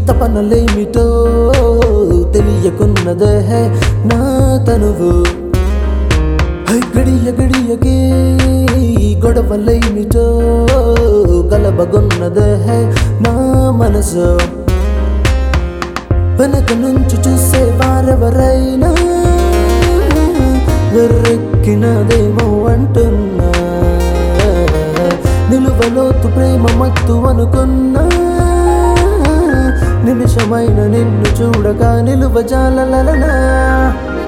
తపనలేమిటో తెలియకున్నదే నా తనువు గడియ గడియకే గొడవలేమిటో గలబగొన్నదే నా మనసు వెనక నుంచి చూసే వారెవరైనా వెర్రెక్కినదేమో అంటున్నా నిలువలోతు ప్రేమ మత్తు అనుకున్నా నిమిషమైన నిన్ను చూడక నిలువ జాలలనా